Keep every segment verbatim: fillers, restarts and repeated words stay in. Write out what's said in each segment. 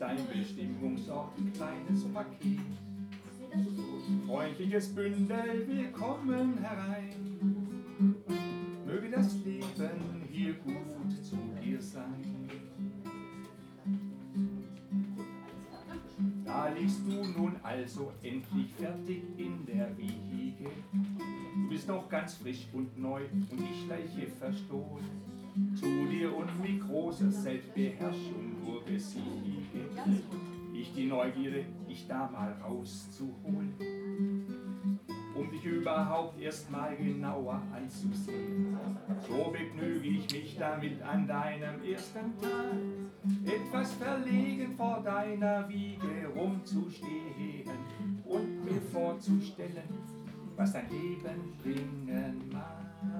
dein Bestimmungsort, kleines Paket. Freundliches Bündel, willkommen herein. Möge das Leben hier gut zu dir sein. Da liegst du nun also endlich fertig in der Wiege. Du bist noch ganz frisch und neu und ich Leiche verstohlen. Zu dir und mit großer Selbstbeherrschung nur besiege ich die Neugierde, dich da mal rauszuholen, um dich überhaupt erst mal genauer anzusehen. So begnüge ich mich damit an deinem ersten Tag, etwas verlegen vor deiner Wiege rumzustehen und mir vorzustellen, was dein Leben bringen mag.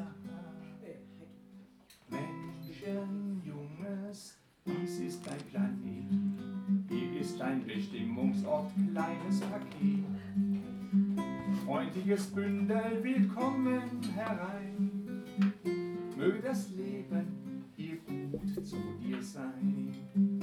Menschen, Junges, dies ist dein Planet, hier ist dein Bestimmungsort, kleines Paket. Freundliches Bündel, willkommen herein. Möge das Leben hier gut zu dir sein.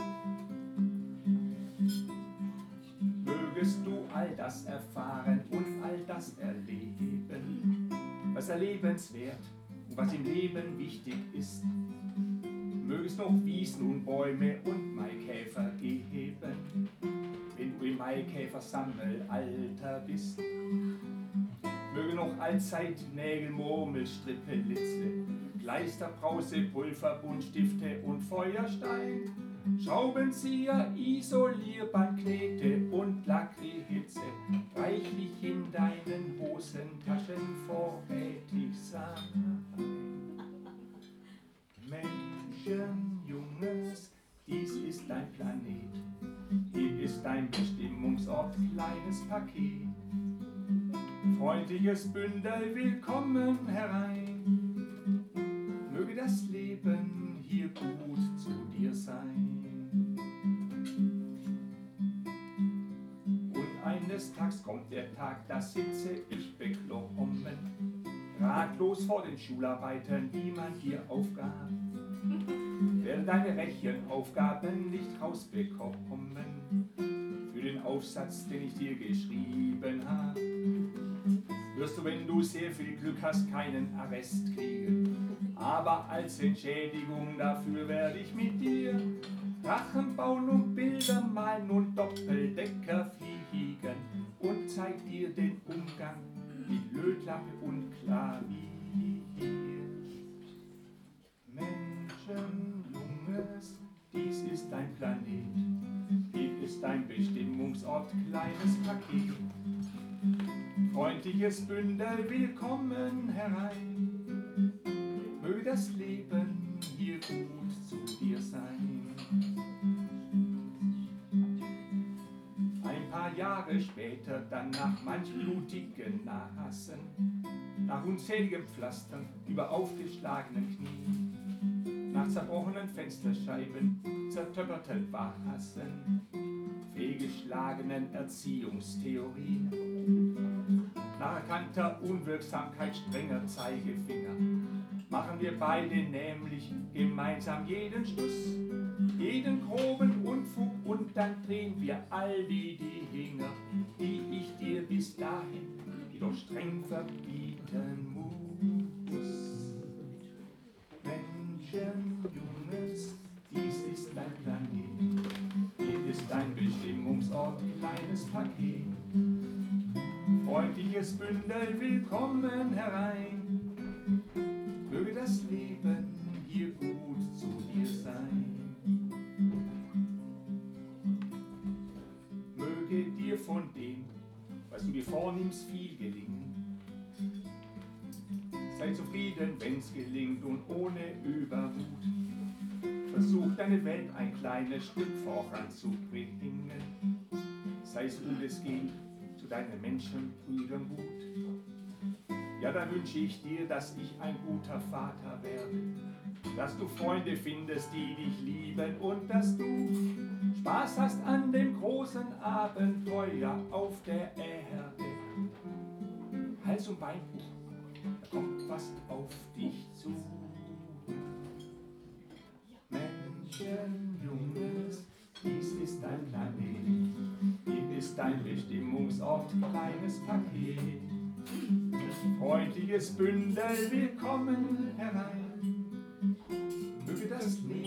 Mögest du all das erfahren und all das erleben, was erlebenswert und was im Leben wichtig ist. Mögest noch Wiesen und Bäume und Maikäfer geben, wenn du im Maikäfer-Sammelalter bist. Möge noch allzeit Nägel, Murmel, Strippe, Litze, Kleister, Brause, Pulver, Buntstifte und Feuerstein, Schraubenzieher, Isolierband, Knete und Lackierhitze reichlich in deinen Hosentaschen vorrätig sein. Menschen, Junges, dies ist dein Planet, hier ist dein Bestimmungsort, kleines Paket. Freundliches Bündel, willkommen herein. Möge das Leben hier gut zu dir sein. Und eines Tages kommt der Tag, da sitze ich beklommen, ratlos vor den Schularbeiten, die man dir aufgab. Werde deine Rechenaufgaben nicht rausbekommen, für den Aufsatz, den ich dir geschrieben habe, wirst du, wenn du sehr viel Glück hast, keinen Arrest kriegen. Aber als Entschädigung dafür werde ich mit dir Drachen bauen und Bilder malen und Doppeldecker fliegen und zeig dir den Umgang mit Lötlampe und Klavier. Menschen, Junges, dies ist dein Planet, hier ist dein Bestimmungsort, kleines Paket. Freundliches Bündel, willkommen herein. Möge das Leben hier gut zu dir sein. Ein paar Jahre später, dann nach manch blutigen Nasen, nach unzähligen Pflastern über aufgeschlagenen Knien, nach zerbrochenen Fensterscheiben, zertöpperten Vasen, fehlgeschlagenen Erziehungstheorien, nach erkannter Unwirksamkeit strenger Zeigefinger, machen wir beide nämlich gemeinsam jeden Schluss, jeden groben Unfug, und dann drehen wir all die Dinger, die ich dir bis dahin jedoch streng verbieten muss. Menschen, Junges, dies ist dein Planet, hier ist dein Bestimmungsort, kleines Paket. Freundliches Bündel, willkommen herein. Möge das Leben hier gut zu dir sein. Möge dir von dem, was du dir vornimmst, viel gelingen. Sei zufrieden, wenn's gelingt, und ohne Übermut. Versuch deine Welt ein kleines Stück voranzubringen. Sei es gut es geht, zu deinen Menschenbrüdern gut. Ja, dann wünsche ich dir, dass ich ein guter Vater werde, dass du Freunde findest, die dich lieben, und dass du Spaß hast an dem großen Abenteuer auf der Erde. Hals- und Beinbruch, da kommt was auf dich zu. Menschen, Junges, dies ist dein Land. dein Bestimmungsort, kleines Paket. Freundliches Bündel, willkommen herein. Möge das Leben